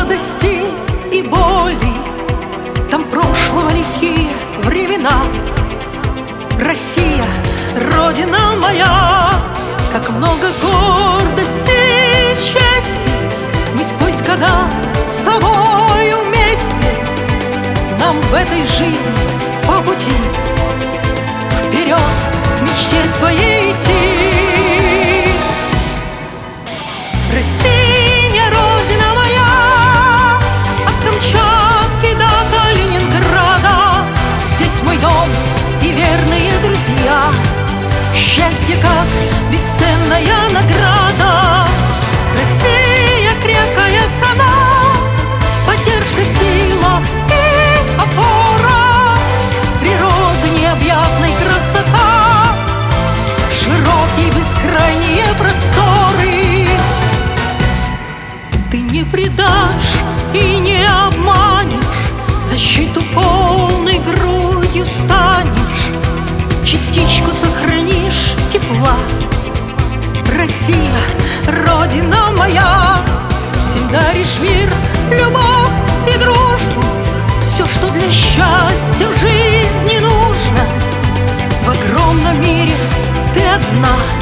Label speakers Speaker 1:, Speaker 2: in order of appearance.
Speaker 1: радости и боли, там прошлого лихие времена. Россия, Родина моя, как много гордости и чести. Мы сквозь года с тобою вместе, нам в этой жизни по пути вперед к мечте своей идти. Россия, Родина моя, от Камчатки до Калининграда. Здесь мой дом и верные друзья, счастье как бесценная награда. Россия, крепкая страна, поддержка, сила и опора. Природа, необъятная красота, широкие бескрайние просторы. Ты не предашь и не обманешь, защиту полной грудью станешь, частичку сохранишь тепла. Россия, Родина моя, всем даришь мир, любовь и дружбу, все, что для счастья в жизни нужно. В огромном мире ты одна.